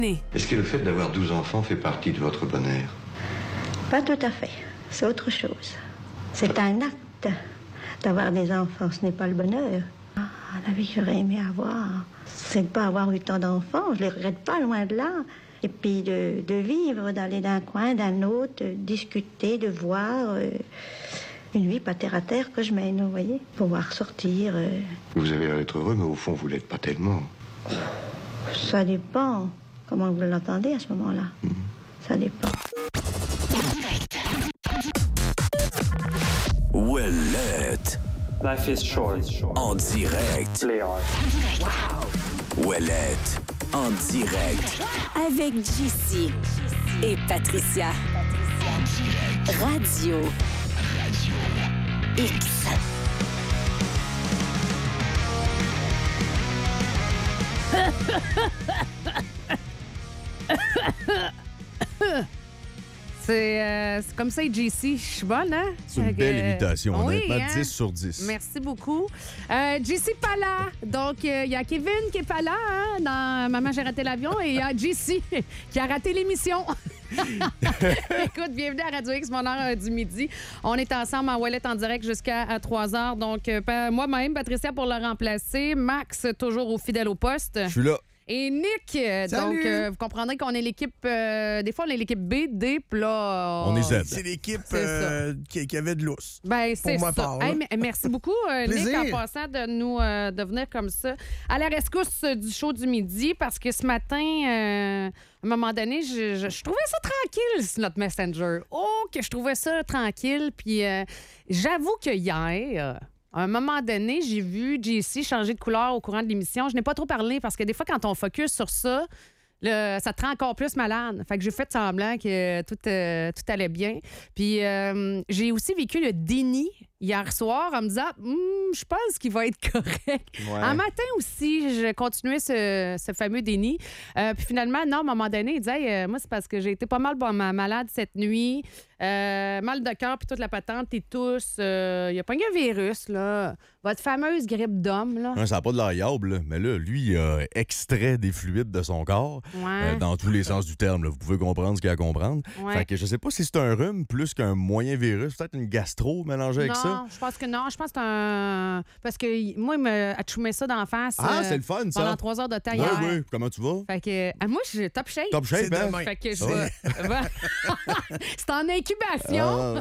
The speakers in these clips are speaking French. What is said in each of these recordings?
Est-ce que le fait d'avoir 12 enfants fait partie de votre bonheur? Pas tout à fait. C'est autre chose. C'est un acte d'avoir des enfants. Ce n'est pas le bonheur. La vie que j'aurais aimé avoir, c'est de ne pas avoir eu tant d'enfants. Je ne les regrette pas, loin de là. Et puis de vivre, d'aller d'un coin, d'un autre, de discuter, de voir une vie pas terre à terre que je mène, vous voyez. Pouvoir sortir. Vous avez l'air d'être heureux, mais au fond, vous l'êtes pas tellement. Ça dépend. Comment vous l'entendez à ce moment-là? Ça dépend. Ouellette. Life is short. En direct. Play hard. Ouellette. En direct. Avec JC et Patricia. Radio X. C'est comme ça, JC. Je suis bonne, hein? C'est une belle imitation, oui, honnêtement. hein? 10 sur 10. Merci beaucoup. JC pas là. Donc, il y a Kevin qui est pas là, hein, dans Maman, j'ai raté l'avion. Et il y a JC qui a raté l'émission. Écoute, bienvenue à Radio X, mon heure du midi. On est ensemble en Ouellette en direct jusqu'à 3 heures. Donc, moi-même, Patricia pour le remplacer. Max, toujours au fidèle au poste. Je suis là. Et Nick, donc vous comprendrez qu'on est l'équipe, des fois on est l'équipe B, D, puis là... On est Z. C'est l'équipe qui avait de l'os. Ben, c'est Pour ma ça. part, Hey, merci beaucoup, Nick, en passant de venir comme ça. À la rescousse du show du midi, parce que ce matin, à un moment donné, je trouvais ça tranquille, sur notre Messenger. Oh, que je trouvais ça tranquille. Puis j'avoue que hier... à un moment donné, j'ai vu JC changer de couleur au courant de l'émission. Je n'ai pas trop parlé parce que des fois, quand on focus sur ça, ça te rend encore plus malade. Fait que j'ai fait semblant que tout allait bien. Puis j'ai aussi vécu le déni hier soir en me disant je pense qu'il va être correct. Ouais. En matin aussi, je continuais ce fameux déni. Puis finalement, non, à un moment donné, il disait hey, moi, c'est parce que j'ai été pas mal malade cette nuit. Mal de cœur, puis toute la patente, et tous. Il a pogné un virus, là. Votre fameuse grippe d'homme, là. Ça n'a pas de l'air yable, là. Mais là, lui, il a extrait des fluides de son corps, Ouais. dans tous les sens du terme. Là. Vous pouvez comprendre ce qu'il y a à comprendre. Ouais. Fait que je sais pas si c'est un rhume plus qu'un moyen virus, peut-être une gastro mélangée avec ça. Non, je pense que non. Je pense que c'est un... Parce que moi, il m'a atchoumé ça d'en face. Ah, c'est le fun, ça. Pendant 3 heures de temps Oui, hier. oui. Comment tu vas? Fait que... moi, je suis top shape. Top shape, C'est hein? demain. Fait que je Ouais. c'est en incubation.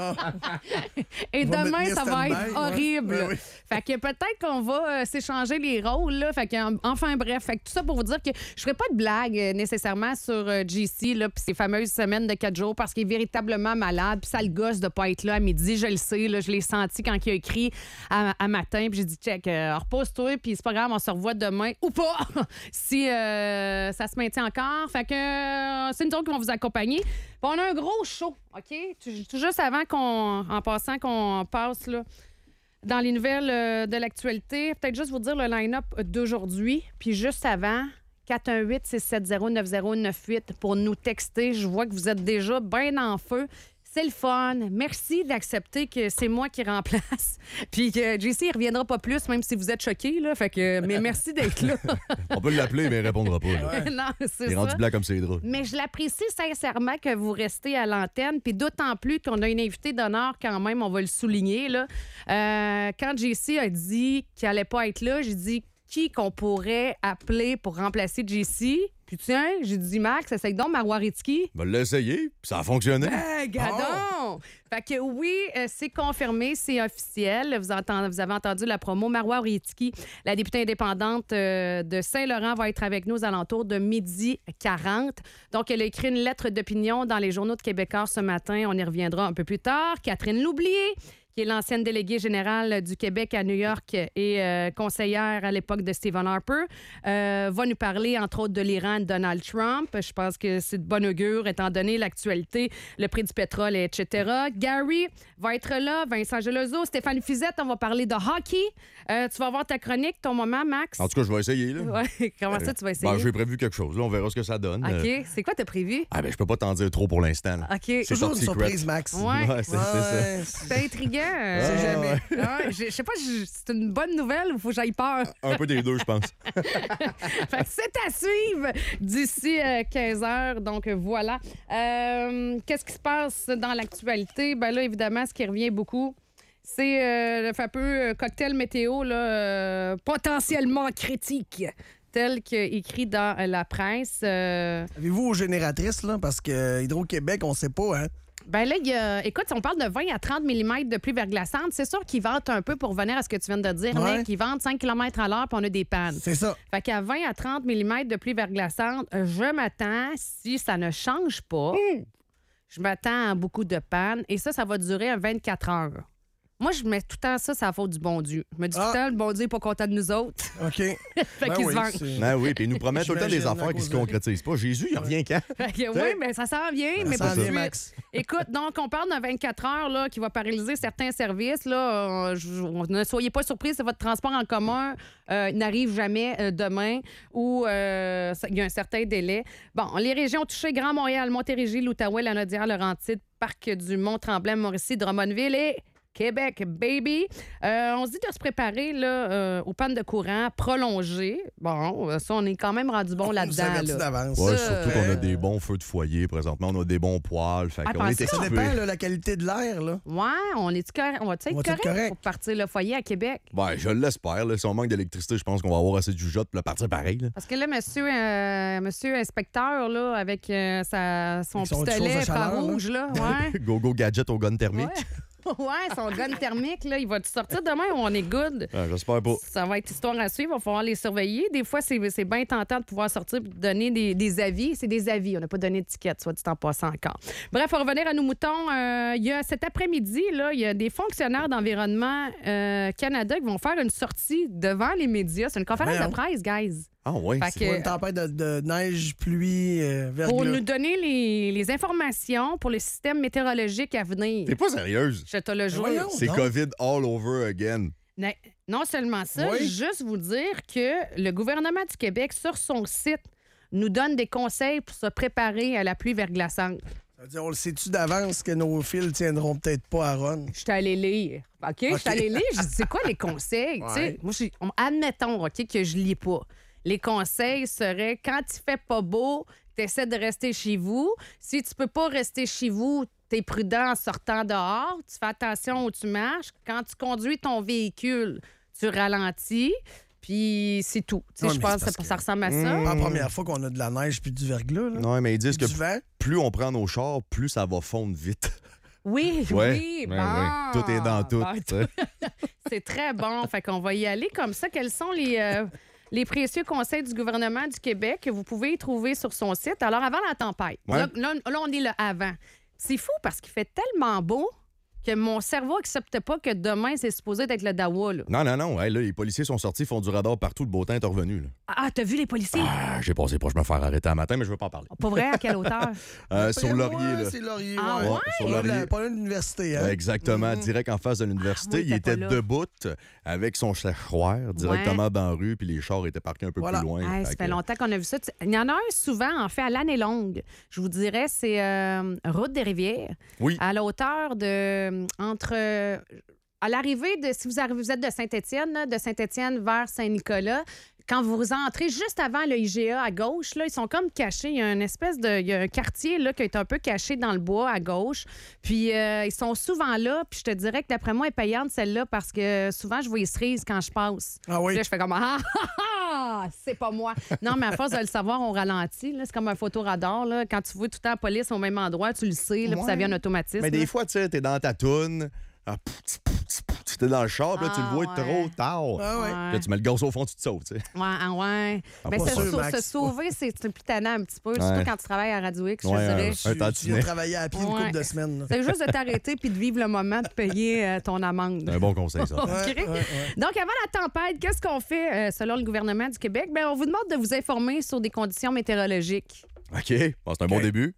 Et On va demain, mettre ça va stand-by, être ouais. horrible. Ouais, oui. Fait que peut-être qu'on va s'échanger les rôles. Là. Fait que, enfin, bref. Fait que tout ça pour vous dire que je ferai pas de blague nécessairement sur JC là, puis ces fameuses semaines de 4 jours parce qu'il est véritablement malade. Puis ça le gosse de pas être là à midi. Je le sais. Là, je l'ai senti quand il a écrit à matin. Puis j'ai dit, check, repose-toi. Puis c'est pas grave, on se revoit demain ou pas si ça se maintient encore. Fait que c'est nous autres qui vont vous accompagner. Puis on a un gros show, OK? Tout juste avant en passant qu'on passe là, dans les nouvelles de l'actualité, peut-être juste vous dire le line-up d'aujourd'hui. Puis juste avant, 418-670-9098 pour nous texter. Je vois que vous êtes déjà bien en feu. C'est le fun. Merci d'accepter que c'est moi qui remplace. Puis que JC, il reviendra pas plus, même si vous êtes choqués. Là. Fait que, mais merci d'être là. On peut l'appeler, mais il répondra pas. Là. Non, c'est Il est ça. rendu blanc comme ses draps. Mais je l'apprécie sincèrement que vous restez à l'antenne, puis d'autant plus qu'on a une invitée d'honneur quand même, on va le souligner. Là. Quand JC a dit qu'il allait pas être là, j'ai dit qui qu'on pourrait appeler pour remplacer JC. Puis tiens, j'ai dit Max, essaye donc Marois Ritski. On va l'essayer, puis ça a fonctionné. Hey, gadon! Fait que oui, c'est confirmé, c'est officiel. Vous avez entendu la promo. Marois Ritski, la députée indépendante de Saint-Laurent, va être avec nous aux alentours de 12h40. Donc, elle a écrit une lettre d'opinion dans les journaux de Québécois ce matin. On y reviendra un peu plus tard. Catherine Loublier, qui est l'ancienne déléguée générale du Québec à New York et conseillère à l'époque de Stephen Harper, va nous parler, entre autres, de l'Iran de Donald Trump. Je pense que c'est de bon augure, étant donné l'actualité, le prix du pétrole, etc. Gary va être là, Vincent Gelozo, Stéphane Fizette, on va parler de hockey. Tu vas avoir ta chronique, ton moment, Max? En tout cas, je vais essayer. Là. Ouais. Comment ça, tu vas essayer? Ben, j'ai prévu quelque chose. Là, on verra ce que ça donne. OK. C'est quoi t'as prévu? Ah, ben, je peux pas t'en dire trop pour l'instant. Là. OK. C'est Toujours top une secret. surprise, Max. Ouais. Ouais, c'est ça. C'est intriguant. hein? C'est jamais. Ouais, je sais pas, c'est une bonne nouvelle ou faut que j'aille peur? Un peu des deux, je pense. Fait que c'est à suivre d'ici 15 heures. Donc, voilà. Qu'est-ce qui se passe dans l'actualité? Ben là, évidemment, ce qui revient beaucoup, c'est le fameux cocktail météo là, potentiellement critique, tel qu'écrit dans la presse. Avez-vous aux génératrices, là? Parce que Hydro-Québec, on sait pas, hein? Ben là, écoute, si on parle de 20 à 30 mm de pluie verglaçante, c'est sûr qu'ils vantent un peu pour revenir à ce que tu viens de dire, Ouais. Nick. Ils vantent 5 km à l'heure puis on a des pannes. C'est ça. Fait qu'à 20 à 30 mm de pluie verglaçante, je m'attends, si ça ne change pas, je m'attends à beaucoup de pannes. Et ça va durer 24 heures. Moi, je mets tout le temps ça, c'est la faute du bon Dieu. Je me dis tout le temps, le bon Dieu n'est pas content de nous autres. OK. Fait qu'il se venge. Ben oui, puis il nous promet tout le temps des J'imagine, affaires à qui se cause de- concrétisent pas. Jésus, il revient quand? Fait que oui, mais ça s'en vient, mais Ça pas s'en tout de vient, suite. Max. Écoute, donc, on parle d'un 24 heures là, qui va paralyser certains services. Là. Ne soyez pas surpris si votre transport en commun n'arrive jamais demain ou il y a un certain délai. Bon, les régions touchées, Grand Montréal, Montérégie, l'Outaouais, la Naudière, Laurentides, Parc du Mont-Tremblant, Mauricie, Drummondville et Québec, baby. On se dit de se préparer là, aux pannes de courant prolongées. Bon, ça, on est quand même rendu bon On nous là-dedans. avertit Là. d'avance. Ouais, Ça, surtout qu'on a des bons feux de foyer présentement. On a des bons poêles. Fait qu'on parce est que Ça équipés. dépend, là, la qualité de l'air, là. Ouais, on est-tu correct? On va-tu être On va-tu être correct correct? pour partir le foyer à Québec? Ben, je l'espère. Là. Si on manque d'électricité, je pense qu'on va avoir assez de jugeote pour le partir pareil. Là. Parce que là, monsieur inspecteur, là, avec son Avec son chose pistolet à chaleur, infrarouge, là, ouais. Go gadget au gun thermique. Ouais, son gun thermique, là, il va te sortir demain ou on est good? Ah, j'espère pas. Ça va être histoire à suivre, il va falloir les surveiller. Des fois, c'est bien tentant de pouvoir sortir et donner des avis. C'est des avis, on n'a pas donné d'étiquette, soit dit en passant encore. Bref, pour revenir à nos moutons, il y a cet après-midi, là, il y a des fonctionnaires d'Environnement Canada qui vont faire une sortie devant les médias. C'est une conférence Voyons. de presse, guys. Ah ouais. Fait C'est pas une tempête de neige, pluie, Pour verglas. nous donner les informations pour le système météorologique à venir. T'es pas sérieuse? Je te le jure. voyons. C'est Non. COVID all over again. Non seulement ça, Oui. juste vous dire que le gouvernement du Québec, sur son site, nous donne des conseils pour se préparer à la pluie verglaçante. Ça veut dire, on le sait-tu d'avance que nos fils tiendront peut-être pas à Ron? Je suis allée lire. OK? Je suis allée lire. Je dis, c'est quoi les conseils? Tu sais, Ouais. moi, admettons, OK, que je lis pas. Les conseils seraient, quand il fait pas beau, tu essaies de rester chez vous. Si tu peux pas rester chez vous, tu es prudent en sortant dehors. Tu fais attention où tu marches. Quand tu conduis ton véhicule, tu ralentis. Puis c'est tout. Tu sais, Ouais, je mais pense c'est que parce que- ça ressemble à ça. C'est pas la première fois qu'on a de la neige puis du verglas, là. Non, mais ils disent Puis que du vent. plus on prend nos chars, plus ça va fondre vite. Oui, Ouais. oui, Ouais, bon. ouais. Tout est dans tout. Bon, tu sais. c'est très bon. Fait qu'on va y aller comme ça. Quels sont les précieux conseils du gouvernement du Québec que vous pouvez y trouver sur son site? Alors, avant la tempête. Ouais. Là, on est le avant. C'est fou parce qu'il fait tellement beau que mon cerveau n'accepte pas que demain, c'est supposé être le Dawa. Là. Non. Ouais, là, les policiers sont sortis, font du radar partout. Le beau temps est revenu. Là. Ah, t'as vu les policiers? Ah, j'ai passé proche de me faire arrêter un matin, mais je veux pas en parler. Pas vrai? À quelle hauteur? Sur Après Laurier, moi, là. C'est Laurier, Ah, ouais. ouais? Sur Laurier. Pas loin de l'université, hein? Exactement, direct en face de l'université. Ah, oui, il t'es était pas là. debout avec son séchoir directement dans la rue, puis les chars étaient parqués un peu Voilà. plus loin. Hey, ça Fait fait que- longtemps qu'on a vu ça. Il y en a un souvent, en fait, à l'année longue. Je vous dirais, c'est Route des Rivières. Oui. À la hauteur de... à l'arrivée de... Si vous êtes de Saint-Étienne, de Saint-Étienne vers Saint-Nicolas, quand vous entrez juste avant le IGA à gauche, là, ils sont comme cachés. Il y a une espèce de... Il y a un quartier là, qui est un peu caché dans le bois à gauche. Puis ils sont souvent là. Puis je te dirais que d'après moi, elle est payante celle-là parce que souvent, je vois les cerises quand je passe. Ah oui. Puis là, je fais comme c'est pas moi. Non, mais à force de le savoir, on ralentit. Là. C'est comme un photoradar. Là. Quand tu vois tout le temps la police au même endroit, tu le sais, là, puis ça Ouais. vient en automatisme. Mais là. des fois, tu sais, t'es dans ta toune, t'es dans le char, puis là, tu le Ah, vois ouais. trop tard. Ah ouais. Ouais. Puis là, tu mets le gaz au fond, tu te sauves, tu sais. Ouais. Ah, Mais pas sûr, Max. se sauver, c'est plus tannant un petit peu. Ouais. Surtout quand tu travailles à Radio X, je Ouais, dirais. Un Tu viens tantinet. travailler à pied une Ouais. couple de semaines. là. C'est juste de t'arrêter puis de vivre le moment de payer ton amende. C'est un bon conseil, ça. OK? Ouais. Donc, avant la tempête, qu'est-ce qu'on fait selon le gouvernement du Québec? Bien, on vous demande de vous informer sur des conditions météorologiques. OK, bon, c'est un bon début.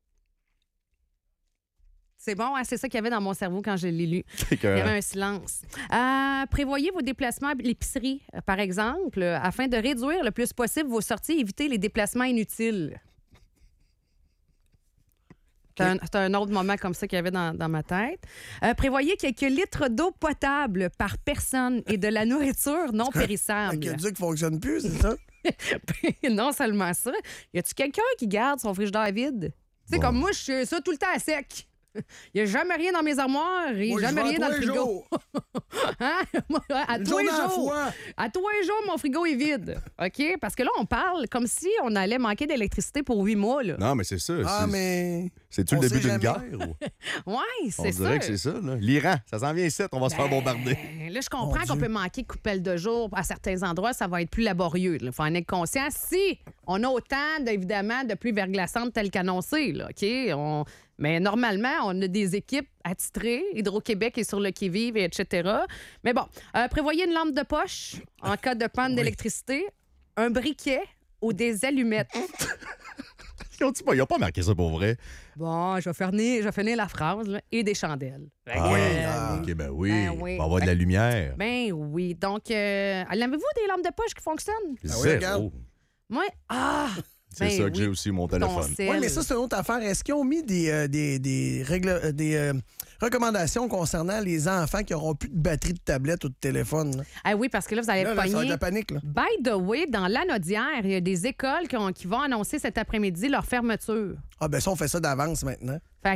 C'est bon, hein? C'est ça qu'il y avait dans mon cerveau quand je l'ai lu. C'est que- Il y avait un silence. Prévoyez vos déplacements à l'épicerie, par exemple, afin de réduire le plus possible vos sorties et éviter les déplacements inutiles. C'est un autre moment comme ça qu'il y avait dans ma tête. Prévoyez quelques litres d'eau potable par personne et de la nourriture non périssable. Avec le Duc ne fonctionne plus, c'est ça? Non seulement ça, y a-tu quelqu'un qui garde son frigidaire vide? Tu sais, comme moi, je suis ça tout le temps à sec. Il n'y a jamais rien dans mes armoires, il n'y a jamais rien dans le frigo. Hein? À tous les jours. À tous les jours, mon frigo est vide. OK? Parce que là, on parle comme si on allait manquer d'électricité pour 8 mois. Là. Non, mais c'est ça. Ah, mais. C'est-tu le début d'une guerre? Oui, c'est ça. On dirait que c'est ça. Là. L'Iran, ça s'en vient ici, on va se faire bombarder. Là, je comprends qu'on peut manquer de coupelle de jour. À certains endroits, ça va être plus laborieux. Il faut en être conscient. Si on a autant, évidemment, de pluie verglaçante telle qu'annoncée, là, OK? Mais normalement, on a des équipes attitrées. Hydro-Québec est sur le qui-vive, etc. Mais bon, prévoyez une lampe de poche en cas de panne d'électricité, un briquet ou des allumettes. Ils n'ont pas marqué ça pour vrai. Bon, je vais finir la phrase. Là, et des chandelles. OK, ben oui. Ben oui. Il va y avoir de la lumière. Ben oui. Donc, avez-vous des lampes de poche qui fonctionnent? Zéro. Moi, C'est ça que j'ai aussi, mon téléphone. Oui, mais ça, c'est une autre affaire. Est-ce qu'ils ont mis des recommandations concernant les enfants qui n'auront plus de batterie de tablette ou de téléphone? Là? Ah oui, parce que là, vous allez Ça va pogner. être la panique. Là. By the way, dans l'Anaudière, il y a des écoles qui vont annoncer cet après-midi leur fermeture. Ah, ben ça, on fait ça d'avance maintenant. Fait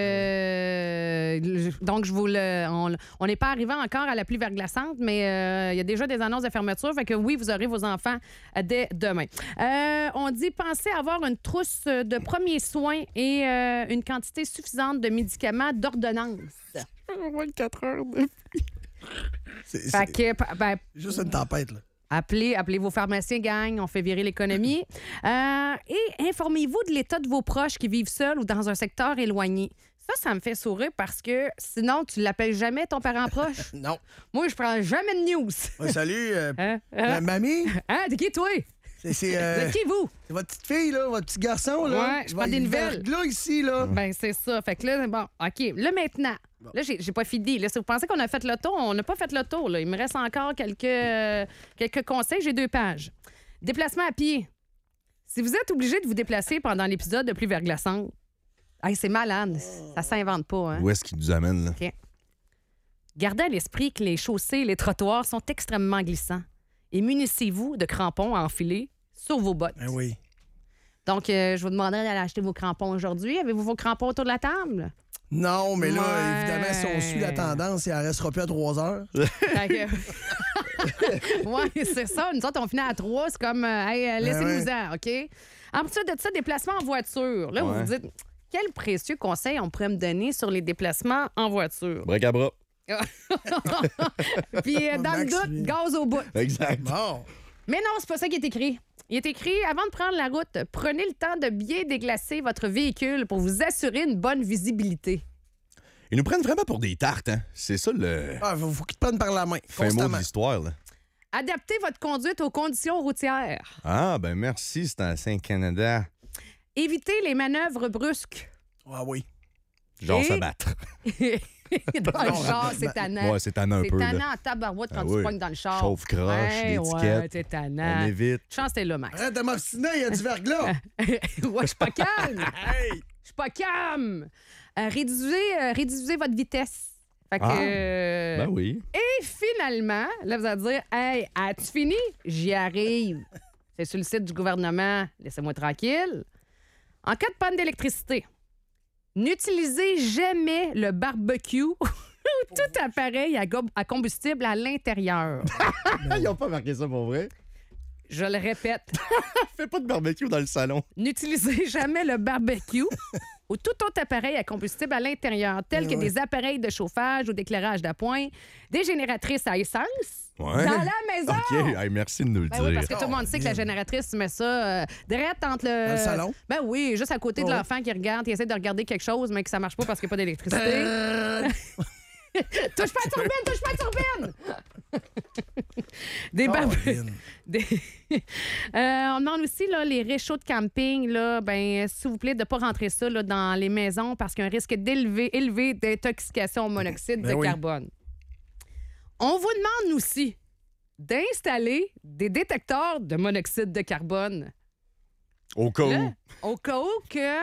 que. Donc, on n'est pas arrivé encore à la pluie verglaçante, mais il y a déjà des annonces de fermeture. Fait que oui, vous aurez vos enfants dès demain. On dit pensez avoir une trousse de premiers soins et une quantité suffisante de médicaments d'ordonnance. 24 heures de pluie. Fait que. Juste une tempête, là. Appelez vos pharmaciens, gang, on fait virer l'économie. Et informez-vous de l'état de vos proches qui vivent seuls ou dans un secteur éloigné. Ça me fait sourire parce que sinon, tu l'appelles jamais ton parent proche. Non. Moi, je prends jamais de news. Ouais, salut, mamie. Hein? De qui, toi? De qui, vous? C'est votre petite fille, là, votre petit garçon, là. Ouais, je prends des nouvelles. Là, ici, là. Ben, c'est ça. Fait que là, bon, OK. Là, maintenant, là, j'ai pas fini. Là, si vous pensez qu'on a fait le tour, on n'a pas fait le tour. Là. Il me reste encore quelques conseils. J'ai 2 pages. Déplacement à pied. Si vous êtes obligé de vous déplacer pendant l'épisode de pluie verglaçante, c'est malade. Ça s'invente pas. Hein? Où est-ce qu'il nous amène, là? OK. Gardez à l'esprit que les chaussées et les trottoirs sont extrêmement glissants. Et munissez-vous de crampons à enfiler sur vos bottes. Ben oui. Donc, je vous demanderai d'aller acheter vos crampons aujourd'hui. Avez-vous vos crampons autour de la table? Non, mais là, Ouais. évidemment, si on suit la tendance, il en restera plus à 3 heures. Oui, c'est ça. Nous autres, on finit à 3. C'est comme, laissez-nous-en, OK? Ensuite de ça, déplacement en voiture. Là, vous vous dites, quel précieux conseil on pourrait me donner sur les déplacements en voiture? Bric à bras. Puis, dans le doute, gaz au bout. Exact. Bon. Mais non, c'est pas ça qui est écrit. Il est écrit, avant de prendre la route, prenez le temps de bien déglacer votre véhicule pour vous assurer une bonne visibilité. Ils nous prennent vraiment pour des tartes, hein? C'est ça le Ah, faut qu'ils te prennent par la main, fin mot de constamment. l'histoire, là. Adaptez votre conduite aux conditions routières. Ah, ben merci, c'est en Saint-Canada. Évitez les manœuvres brusques. Ah oui. Genre Et- s'abattre. Dans le char, c'est tannant. Ouais, c'est tannant un peu, C'est tannant là. en tabarouette quand Ah tu oui. pognes dans le char. Chauffe-croche, l'étiquette. Ouais, c'est tannant. On évite. Chance, t'es là, Max. Arrête de m'obstiner, il y a du verglas. Ouais, je suis pas calme. Hey! Je suis pas calme. Réduisez votre vitesse. Fait que, Ben oui. Et finalement, là, vous allez dire, hey, as-tu fini? J'y arrive. C'est sur le site du gouvernement. Laissez-moi tranquille. En cas de panne d'électricité, n'utilisez jamais le barbecue ou tout appareil à combustible à l'intérieur. Ils n'ont pas marqué ça pour vrai. Je le répète, Fais pas de barbecue dans le salon. n'utilisez jamais le barbecue ou tout autre appareil à combustible à l'intérieur, tel que des appareils de chauffage ou d'éclairage d'appoint, des génératrices à essence Ouais. dans la maison. OK. Hey, merci de nous le Ben dire. oui, parce que tout le monde sait que la génératrice, tu mets ça direct entre le... Dans le salon? Ben oui, juste à côté de Ouais. l'enfant qui regarde, qui essaie de regarder quelque chose, mais que ça marche pas parce qu'il n'y a pas d'électricité. Touche pas à turbine! Des Caroline. On demande aussi là, les réchauds de camping, là, ben, s'il vous plaît, de ne pas rentrer ça là, dans les maisons parce qu'il y a un risque élevé d'intoxication au monoxyde Ben de oui. carbone. On vous demande aussi d'installer des détecteurs de monoxyde de carbone. Au cas Là, où. au cas où que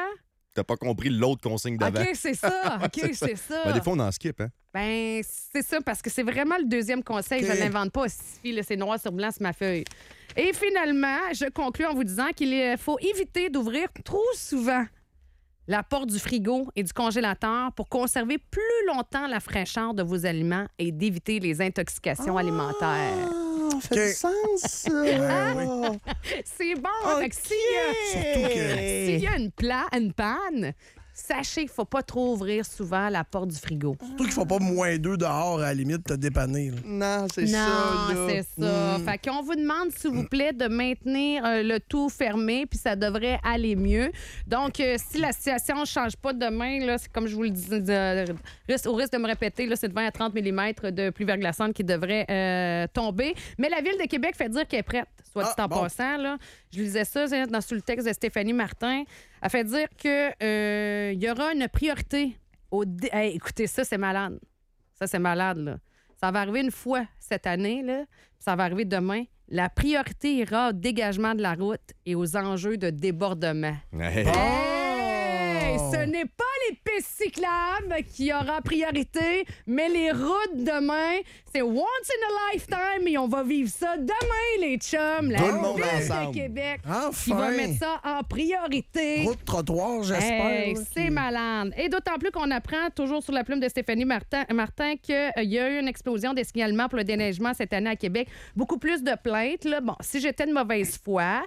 t'as pas compris l'autre consigne d'avant. OK, c'est ça. OK, c'est ça. Ben, des fois, on en skip, hein? Ben, c'est ça, parce que c'est vraiment le deuxième conseil. OK. Je ne l'invente pas. C'est noir sur blanc sur ma feuille. Et finalement, je conclus en vous disant qu'il faut éviter d'ouvrir trop souvent la porte du frigo et du congélateur pour conserver plus longtemps la fraîcheur de vos aliments et d'éviter les intoxications alimentaires. Ça fait OK. du sens, ça. Ouais, C'est bon. Fait que Surtout que... s'il y a une panne, sachez qu'il ne faut pas trop ouvrir souvent la porte du frigo. Surtout qu'il faut pas -2 dehors, à la limite, te dépanner. Là. Non, c'est Non, ça, là. c'est ça. Fait qu'on vous demande, s'il vous plaît, de maintenir le tout fermé, puis ça devrait aller mieux. Donc, si la situation ne change pas demain, là, c'est comme je vous le dis, au risque de me répéter, là, c'est de 20 à 30 mm de pluie verglaçante qui devrait tomber. Mais la Ville de Québec fait dire qu'elle est prête, soit dit en bon. passant. Là. Je lisais ça sous le texte de Stéphanie Martin. Elle fait dire qu'il y aura une priorité Hey, écoutez, ça, c'est malade. Ça, c'est malade, là. Ça va arriver une fois cette année, là, puis ça va arriver demain. La priorité ira au dégagement de la route et aux enjeux de débordement. Hey. Hey! Ce n'est pas les pistes cyclables qui aura priorité, mais les routes demain, c'est once in a lifetime et on va vivre ça demain, les chums. La Tout le monde Ville ensemble. de Québec Enfin! qui va mettre ça en priorité. Route trottoir, j'espère. Hey, là, c'est qui- malade. Et d'autant plus qu'on apprend, toujours sur la plume de Stéphanie Martin qu'il y a eu une explosion des signalements pour le déneigement cette année à Québec. Beaucoup plus de plaintes. Là. Bon, si j'étais de mauvaise foi,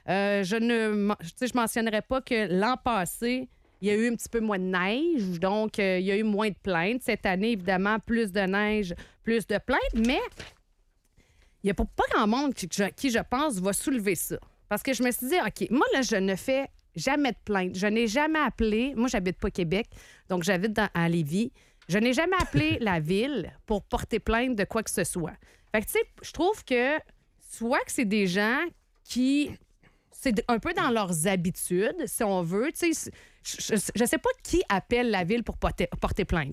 je mentionnerais pas que l'an passé, il y a eu un petit peu moins de neige, donc il y a eu moins de plaintes. Cette année, évidemment, plus de neige, plus de plaintes, mais il n'y a pas grand monde qui, je pense, va soulever ça. Parce que je me suis dit, OK, moi, là, je ne fais jamais de plainte. Je n'ai jamais appelé... Moi, j'habite pas Québec, donc j'habite à Lévis. Je n'ai jamais appelé la ville pour porter plainte de quoi que ce soit. Fait que, tu sais, je trouve que soit que c'est des gens qui... C'est un peu dans leurs habitudes, si on veut. Tu sais, je ne sais pas qui appelle la ville pour porter plainte.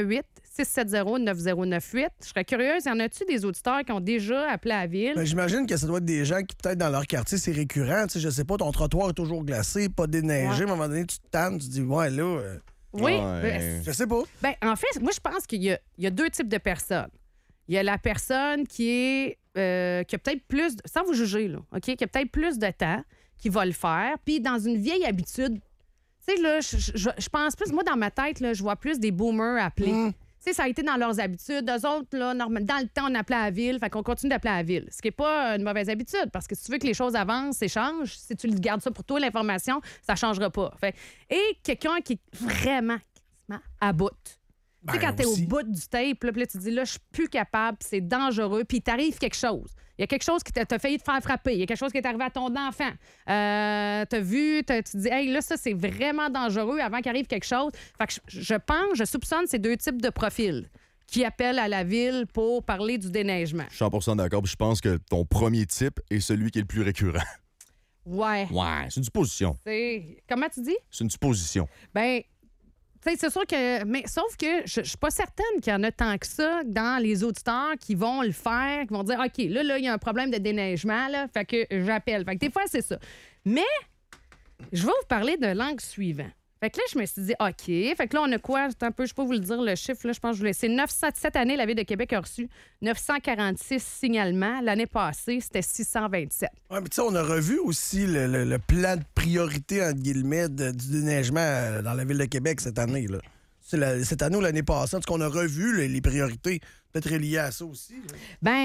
418-670-9098. Je serais curieuse, y en a-tu des auditeurs qui ont déjà appelé la ville? Ben, j'imagine que ça doit être des gens qui, peut-être, dans leur quartier, c'est récurrent. Tu sais, je sais pas, ton trottoir est toujours glacé, pas déneigé. Ouais. À un moment donné, tu te tannes, tu te dis, ouais, là, Oui. Ouais. je sais pas. Ben, en fait, moi, je pense qu'il y a deux types de personnes. Il y a la personne qui a peut-être plus, sans vous juger, là, OK, qui a peut-être plus de temps, qui va le faire, puis dans une vieille habitude, tu sais, là, je pense plus, moi, dans ma tête, là, je vois plus des boomers appeler. Tu sais, ça a été dans leurs habitudes. Eux autres, là, dans le temps, on appelait à la ville, fait qu'on continue d'appeler à la ville. Ce qui n'est pas une mauvaise habitude, parce que si tu veux que les choses avancent et changent, si tu gardes ça pour toi, l'information, ça ne changera pas. Fait, et quelqu'un qui est vraiment à bout. Tu sais, Ben, quand t'es au aussi. bout du tape, là, puis là, tu dis, là, je suis plus capable, puis c'est dangereux, puis il t'arrive quelque chose. Il y a quelque chose qui t'a failli te faire frapper. Il y a quelque chose qui est arrivé à ton enfant. T'as vu, tu te dis, hey, là, ça, c'est vraiment dangereux avant qu'il arrive quelque chose. Fait que je soupçonne ces deux types de profils qui appellent à la ville pour parler du déneigement. Je suis 100% d'accord. Puis je pense que ton premier type est celui qui est le plus récurrent. Ouais. Ouais, c'est une supposition. Comment tu dis? C'est une supposition. Ben, tu sais, c'est sûr que. Mais sauf que je suis pas certaine qu'il y en a tant que ça dans les auditeurs qui vont le faire, qui vont dire OK, là, il y a un problème de déneigement, là, fait que j'appelle. Fait que des fois, c'est ça. Mais je vais vous parler de l'angle suivant. Fait que là, je me suis dit, OK. Fait que là, on a quoi? Un peu, je peux vous le dire, le chiffre, là, je pense que je vous laisse. C'est 907 années, la Ville de Québec a reçu 946 signalements. L'année passée, c'était 627. Ouais, mais tu sais, on a revu aussi le plan de priorité, entre guillemets, du déneigement dans la Ville de Québec cette année. Là. C'est cette année ou l'année passée. Parce qu'on a revu les priorités, peut-être reliées à ça aussi. Là. Ben,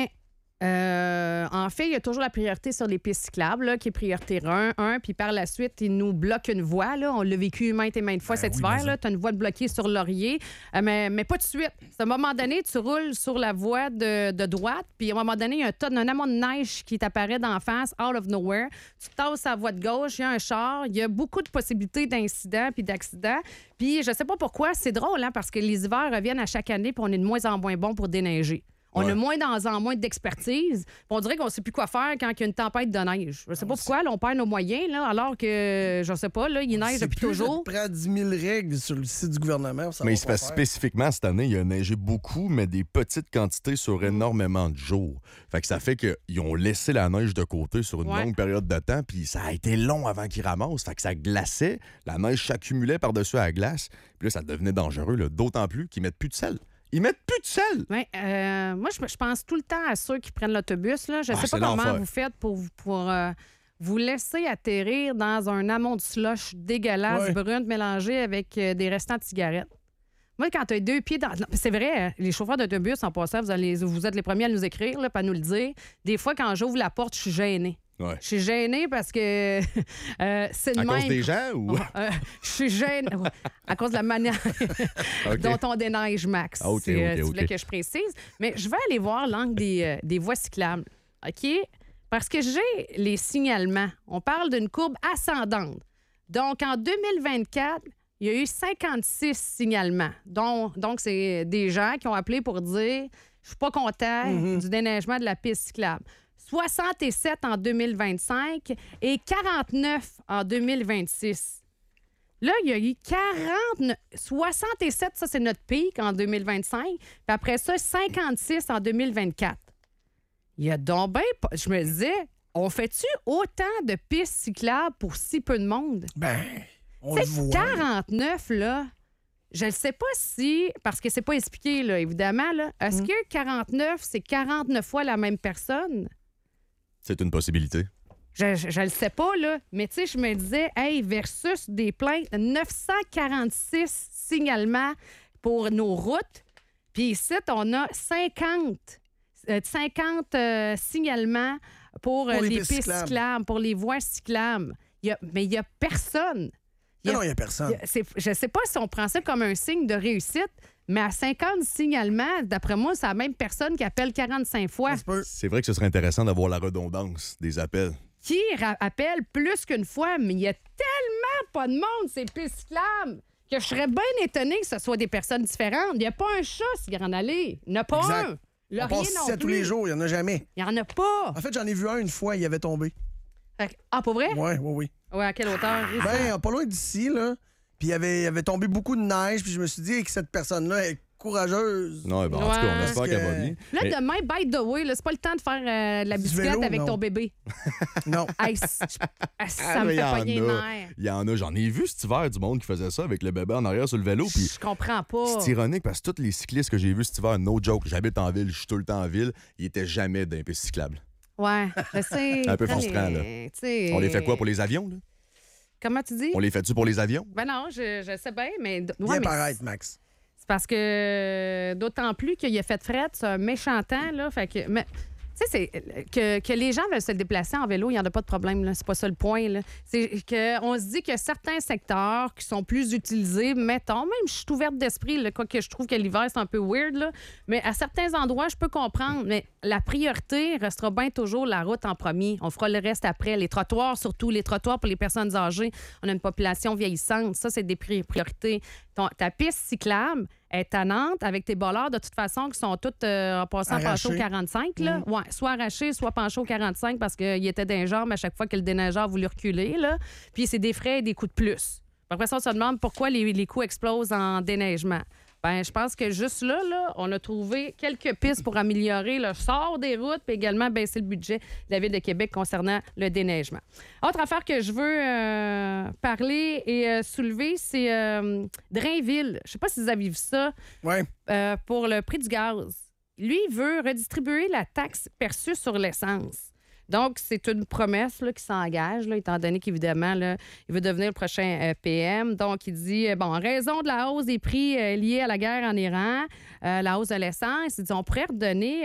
en fait, il y a toujours la priorité sur les pistes cyclables, là, qui est priorité 1, puis par la suite, ils nous bloquent une voie. Là. On l'a vécu maintes et maintes fois cet oui, hiver. mais Tu as une voie bloquée sur Laurier, mais pas tout de suite. À un moment donné, tu roules sur la voie de droite, puis à un moment donné, il y a un amont de neige qui t'apparaît d'en face, out of nowhere. Tu tasses à la voie de gauche, il y a un char, il y a beaucoup de possibilités d'incidents puis d'accidents. Puis je sais pas pourquoi, c'est drôle, hein, parce que les hivers reviennent à chaque année, puis on est de moins en moins bon pour déneiger. On Ouais. a moins d'expertise. Puis on dirait qu'on ne sait plus quoi faire quand il y a une tempête de neige. Je ne sais pas pourquoi, là, on perd nos moyens, là, alors que, je ne sais pas, là, il neige depuis toujours. Ça te prend 10 000 règles sur le site du gouvernement. Pour savoir Mais il se quoi fait faire. spécifiquement cette année, il a neigé beaucoup, mais des petites quantités sur énormément de jours. Fait que ça fait qu'ils ont laissé la neige de côté sur une Ouais. longue période de temps, puis ça a été long avant qu'ils ramassent. Fait que ça glaçait, la neige s'accumulait par-dessus la glace, puis là, ça devenait dangereux, là, d'autant plus qu'ils mettent plus de sel. Ils mettent plus de sel! Ouais, moi, je pense tout le temps à ceux qui prennent l'autobus. Là. Je ne Ah, sais pas c'est comment l'enfer. vous faites pour vous laisser atterrir dans un amont de slush dégueulasse, Ouais. brune, mélangée avec des restants de cigarettes. Moi, quand tu as 2 pieds dans... Non, c'est vrai, les chauffeurs d'autobus, en passant, vous êtes les premiers à nous écrire, là, puis à nous le dire. Des fois, quand j'ouvre la porte, je suis gênée. Ouais. Je suis gênée parce que c'est le À même. cause des gens ou. Je suis gênée ouais, à cause de la manière OK. dont on déneige, Max. Ah, OK, C'est, OK, tu voulais OK. que je précise. Mais je vais aller voir l'angle des voies cyclables. OK? Parce que j'ai les signalements. On parle d'une courbe ascendante. Donc, en 2024, il y a eu 56 signalements. Donc, c'est des gens qui ont appelé pour dire « Je suis pas content du déneigement de la piste cyclable ». 67 en 2025 et 49 en 2026. Là, il y a eu 67, ça, c'est notre pic en 2025. Puis après ça, 56 en 2024. Il y a donc bien pas... Je me disais, on fait-tu autant de pistes cyclables pour si peu de monde? Ben, on le Tu sais, voit. 49, là, je ne sais pas si... Parce que c'est pas expliqué, là, évidemment. Là. Est-ce que 49, c'est 49 fois la même personne? C'est une possibilité. Je le sais pas, là. Mais tu sais, je me disais, hey, versus des plaintes, 946 signalements pour nos routes. Puis ici, on a 50 signalements pour Pour les les pistes pistes cyclables. cyclables, pour les voies cyclables. Mais il n'y a personne. Non, il n'y a personne. Je ne sais pas si on prend ça comme un signe de réussite, mais à 50 signalements, d'après moi, c'est la même personne qui appelle 45 fois. Ça se peut. C'est vrai que ce serait intéressant d'avoir la redondance des appels. Qui appelle plus qu'une fois, mais il y a tellement pas de monde, ces pistes cyclables, que je serais bien étonnée que ce soit des personnes différentes. Il n'y a pas un chat, ce Grande Allée. Il n'y en a pas Exact. un. On Laurier passe non ici à tous plus. les jours, il n'y en a jamais. Il n'y en a pas. En fait, j'en ai vu un une fois, il avait tombé. Ah, pas vrai? Oui. Ouais, à quelle hauteur? Ben, pas loin d'ici, là. Puis il avait tombé beaucoup de neige, puis je me suis dit que cette personne-là est courageuse. Non, ben, en tout cas, on Ouais. espère qu'elle va bien. Là, Mais- demain, by the way, là, c'est pas le temps de faire de la Du bicyclette vélo, avec non. ton bébé. Non. Hey, ça me mais fait y en pogner les a. nerfs. Il y en a. J'en ai vu cet hiver du monde qui faisait ça avec le bébé en arrière sur le vélo. Puis Je comprends pas. c'est ironique parce que tous les cyclistes que j'ai vus cet hiver, no joke, j'habite en ville, je suis tout le temps en ville, ils étaient jamais d'un piste cyclable. Ouais, je sais. Un peu Prends frustrant, là. tu sais, On les fait quoi pour les avions, là? Comment tu dis? On les fait-tu pour les avions? Ben non, je sais bien, mais... Viens ouais, mais paraître, Max. c'est parce que d'autant plus qu'il a fait fret, c'est un méchant temps, là. Fait que... Mais, tu sais, que les gens veulent se déplacer en vélo, il n'y en a pas de problème, là. C'est pas ça le point, là. C'est qu'on se dit que certains secteurs qui sont plus utilisés, mettons, même je suis ouverte d'esprit, là, quoique je trouve que l'hiver, c'est un peu weird, là. Mais à certains endroits, je peux comprendre. Mais la priorité restera bien toujours la route en premier. On fera le reste après. Les trottoirs, surtout les trottoirs pour les personnes âgées. On a une population vieillissante. Ça, c'est des priorités. Ta piste cyclable est tannante avec tes bollards, de toute façon, qui sont toutes en passant penchés au Arrachées. 45. Là. Ouais, soit arrachés, soit penchés au 45 parce qu'il était d'un jambes à chaque fois que le déneigeur voulait reculer. Là. Puis c'est des frais et des coûts de plus. Après ça, on se demande pourquoi les coûts explosent en déneigement. Ben, je pense que juste là, on a trouvé quelques pistes pour améliorer le sort des routes puis également baisser le budget de la Ville de Québec concernant le déneigement. Autre affaire que je veux parler et soulever, c'est Drainville. Je ne sais pas si vous avez vu ça Ouais. pour le prix du gaz. Lui, il veut redistribuer la taxe perçue sur l'essence. Donc, c'est une promesse là, qui s'engage, là, étant donné qu'évidemment, là, il veut devenir le prochain PM. Donc, il dit, bon, en raison de la hausse des prix liés à la guerre en Iran, la hausse de l'essence, il dit, on pourrait redonner...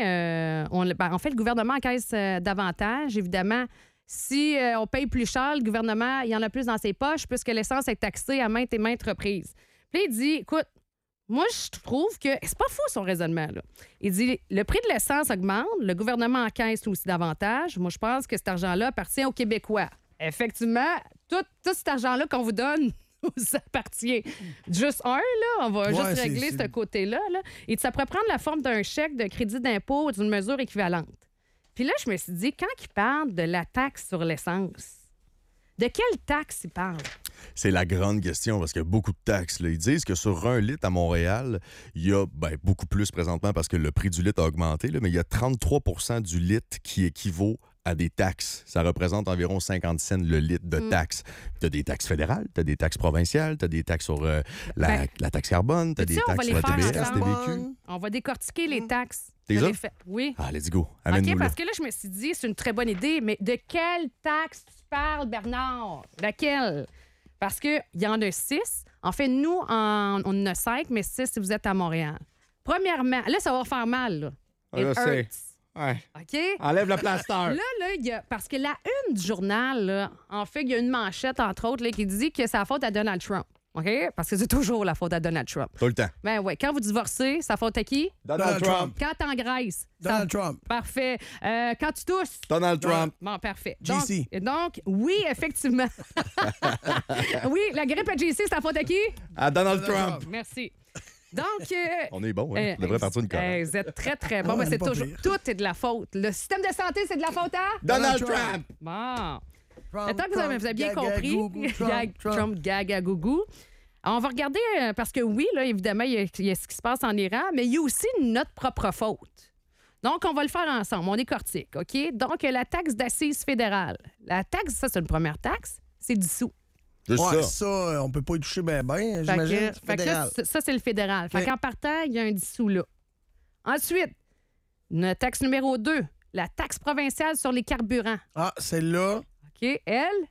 en fait, le gouvernement encaisse davantage, évidemment. Si on paye plus cher, le gouvernement, il y en a plus dans ses poches puisque l'essence est taxée à maintes et maintes reprises. Puis, il dit, écoute, moi, je trouve que... C'est pas faux, son raisonnement, là. Il dit, le prix de l'essence augmente, le gouvernement encaisse aussi davantage. Moi, je pense que cet argent-là appartient aux Québécois. Effectivement, tout cet argent-là qu'on vous donne, vous appartient. Juste un, là, on va Ouais, juste c'est- régler c'est- ce côté-là. Là. Et ça pourrait prendre la forme d'un chèque de crédit d'impôt ou d'une mesure équivalente. Puis là, je me suis dit, quand il parle de la taxe sur l'essence, de quelle taxe il parle? C'est la grande question parce qu'il y a beaucoup de taxes. Là. Ils disent que sur 1 litre à Montréal, il y a beaucoup plus présentement parce que le prix du litre a augmenté, là, mais il y a 33 du litre qui équivaut à des taxes. Ça représente environ 50 cents le litre de taxes. Tu as des taxes fédérales, tu as des taxes provinciales, tu as des taxes sur la taxe carbone, tu as Tu des sais, on va taxes les sur la faire TBS, ensemble. TVQ. On va décortiquer les taxes. T'es Je là? l'ai fait. Oui. Ah, let's go. OK, Amène-nous là. parce que là, je me suis dit, c'est une très bonne idée, mais de quelle taxe tu parles, Bernard? Laquelle? Parce qu'il y en a 6. En fait, nous, on en a 5, mais 6 si vous êtes à Montréal. Premièrement, là, ça va faire mal. Là. It hurts. Ouais. OK? Enlève le plaster. Là, il y a, parce que la une du journal, là, en fait, il y a une manchette, entre autres, là, qui dit que c'est la faute à Donald Trump. OK? Parce que c'est toujours la faute à Donald Trump. Tout le temps. Ben ouais, quand vous divorcez, ça faute à qui? Donald Trump. Quand t'engraisses. Donald Trump. Parfait. Quand tu tousses. Donald Trump. Bon, parfait. JC. Donc, oui, effectivement. Oui, la grippe à JC, c'est la faute à qui? À Donald Trump. Merci. Donc, On est bon, hein? On devrait partir une chorale. vous êtes très, très bon. Ah, Ben, on c'est est pas toujours. pire. Tout est de la faute. Le système de santé, c'est de la faute à? Donald Trump. Trump. Bon. Trump, Tant que vous avez bien gaga, compris, gougou, Trump, gaga, gougou. On va regarder, parce que oui, là, évidemment, il y a ce qui se passe en Iran, mais il y a aussi notre propre faute. Donc, on va le faire ensemble. On décortique, OK? Donc, la taxe d'assises fédérale. La taxe, ça, c'est une première taxe, c'est 10 sous. C'est Ouais, ça. ça, on peut pas y toucher bien, Fait j'imagine. que là, Fédéral. ça, c'est le fédéral. Fait OK. qu'en partant, il y a un 10 sous là. Ensuite, notre taxe numéro 2, la taxe provinciale sur les carburants. Ah, celle-là, OK? Elle,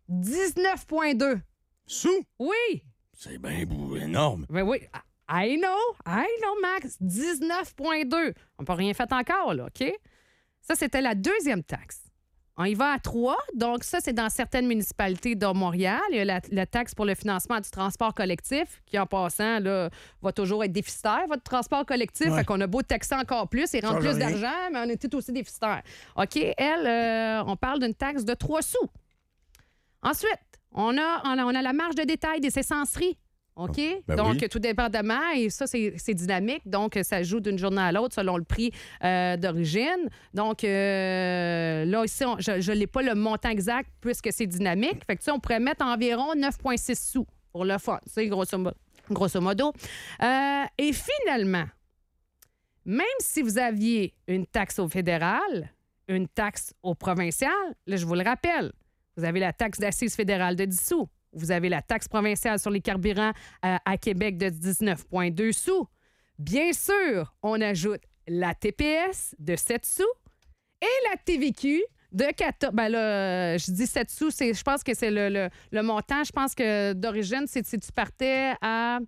19,2. Sous? Oui! C'est bien énorme. Ben oui. I know, Max. 19,2. On n'a pas rien fait encore, là, OK? Ça, c'était la deuxième taxe. On y va à 3. Donc, ça, c'est dans certaines municipalités de Montréal. Il y a la taxe pour le financement du transport collectif, qui, en passant, là, va toujours être déficitaire, votre transport collectif. Ouais. Fait qu'on a beau taxer encore plus et rendre Change plus rien. d'argent, mais on est tout aussi déficitaire. OK? Elle, on parle d'une taxe de 3 sous. Ensuite, on a la marge de détail des essenceries. OK? Ben donc, oui. tout dépendamment, et ça, c'est dynamique. Donc, ça joue d'une journée à l'autre selon le prix d'origine. Donc, là, ici, je n'ai pas le montant exact puisque c'est dynamique. Fait que, tu sais, on pourrait mettre environ 9,6 sous pour le fun. C'est grosso modo. Et finalement, même si vous aviez une taxe au fédéral, une taxe au provincial, là, je vous le rappelle, vous avez la taxe d'assises fédérale de 10 sous. Vous avez la taxe provinciale sur les carburants à Québec de 19,2 sous. Bien sûr, on ajoute la TPS de 7 sous et la TVQ de 14. Ben là, je dis 7 sous, je pense que c'est le montant. Je pense que d'origine, c'est si tu partais à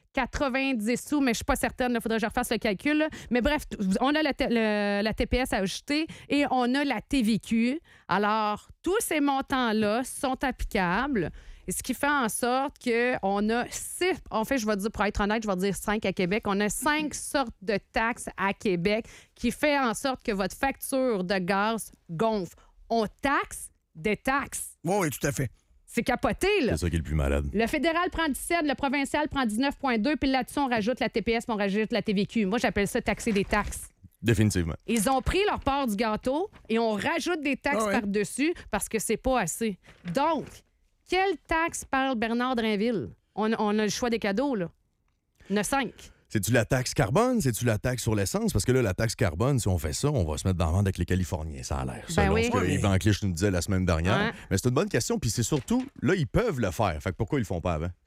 90 sous, mais je ne suis pas certaine. Il faudrait que je refasse le calcul. Là. Mais bref, on a la TPS à ajouter et on a la TVQ. Alors, tous ces montants-là sont applicables. Et ce qui fait en sorte qu'on a 6, en fait, je vais dire, pour être honnête, je vais dire 5 à Québec. On a 5 sortes de taxes à Québec qui fait en sorte que votre facture de gaz gonfle. On taxe des taxes. oui, tout à fait. C'est capoté, là. C'est ça qui est le plus malade. Le fédéral prend 17, le provincial prend 19,2, puis là-dessus, on rajoute la TPS, puis on rajoute la TVQ. Moi, j'appelle ça taxer des taxes. Définitivement. Ils ont pris leur part du gâteau et on rajoute des taxes Ah ouais. par-dessus parce que c'est pas assez. Donc, quelle taxe parle Bernard Drainville? On a le choix des cadeaux, là. Il y en a 5. C'est-tu la taxe carbone? C'est-tu la taxe sur l'essence? Parce que là, la taxe carbone, si on fait ça, on va se mettre dans la vente avec les Californiens, ça a l'air. Selon oui. ce que Oui. Yvan Clich nous disait la semaine dernière. Ouais. Mais c'est une bonne question. Puis c'est surtout, là, ils peuvent le faire. Fait que pourquoi ils le font pas avant?